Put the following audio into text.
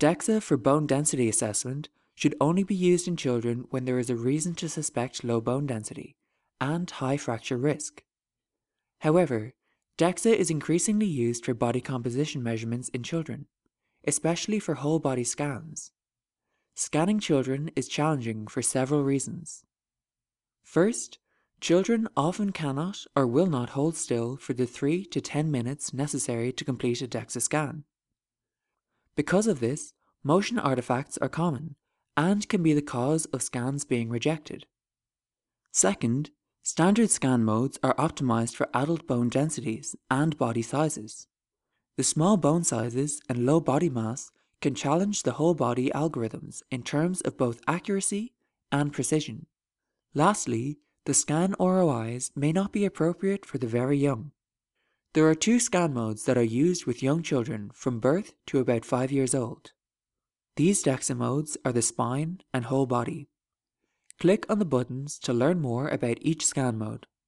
DEXA for bone density assessment should only be used in children when there is a reason to suspect low bone density and high fracture risk. However, DEXA is increasingly used for body composition measurements in children, especially for whole body scans. Scanning children is challenging for several reasons. First, children often cannot or will not hold still for the 3 to 10 minutes necessary to complete a DEXA scan. Because of this, motion artifacts are common and can be the cause of scans being rejected. Second, standard scan modes are optimized for adult bone densities and body sizes. The small bone sizes and low body mass can challenge the whole body algorithms in terms of both accuracy and precision. Lastly, the scan ROIs may not be appropriate for the very young. There are 2 scan modes that are used with young children from birth to about 5 years old. These DEXA modes are the spine and whole body. Click on the buttons to learn more about each scan mode.